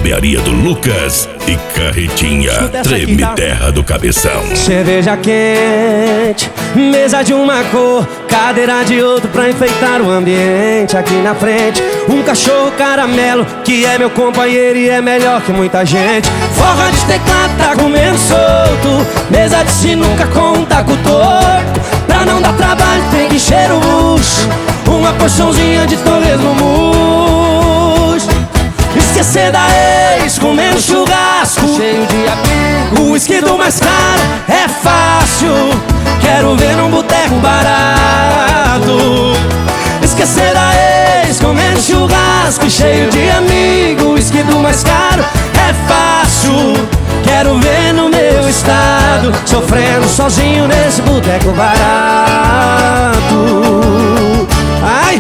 Barbearia do Lucas e Carretinha, Treme Terra do Cabeção. Cerveja quente, mesa de uma cor, cadeira de outro pra enfeitar o ambiente. Aqui na frente, um cachorro caramelo, que é meu companheiro e é melhor que muita gente. Forra de teclado tá comendo solto, mesa de sinuca com um taco torto. Pra não dar trabalho tem que encher o bucho, uma porçãozinha de torresmo murcho. Esquecer da ex, comendo churrasco, cheio de amigo. O whisky do mais caro é fácil, quero ver num boteco barato. Esquecer da ex, comendo churrasco, cheio de amigo. O whisky do mais caro é fácil, quero ver no meu estado, sofrendo sozinho nesse boteco barato. Ai!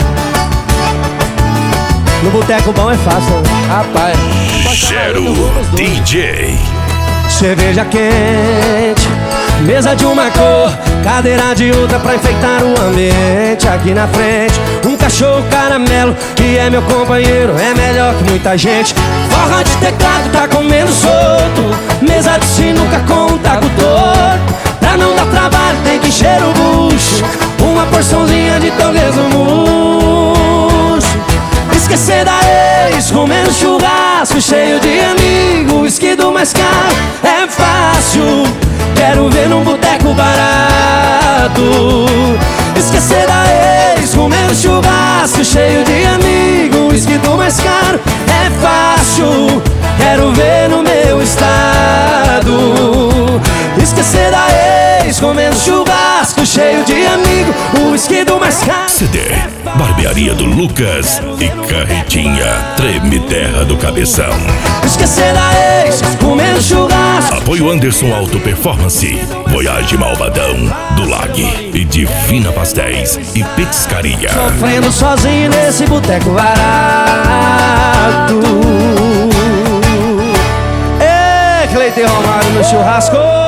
No boteco bom é fácil, rapaz. Gero DJ. Cerveja quente, mesa de uma cor, cadeira de outra pra enfeitar o ambiente. Aqui na frente, um cachorro caramelo, que é meu companheiro, é melhor que muita gente. Forra de teclado tá comendo solto, mesa de sinuca com um taco torto. Pra não dar trabalho tem que encher o bucho, uma porçãozinha de torresmo murcho. Esquecer da ex, comendo churrasco, cheio de amigo. O whisky do mais caro é fácil, quero ver num boteco barato. Esquecer da ex, comendo churrasco, cheio de amigo. O whisky do mais caro é fácil, quero ver no meu estado. Esquecer da ex, comendo churrasco, cheio de amigo. O whisky do mais caro. CD Barbearia do Lucas e Carretinha, Treme Terra do Cabeção. Esquecer da ex, comendo churrasco. Apoio Anderson Auto Performance, Voyage Malvadão, do Lag e Divina Pastéis e Pizzaria. Sofrendo sozinho nesse boteco barato. Ei, Cleiton Romário no churrasco.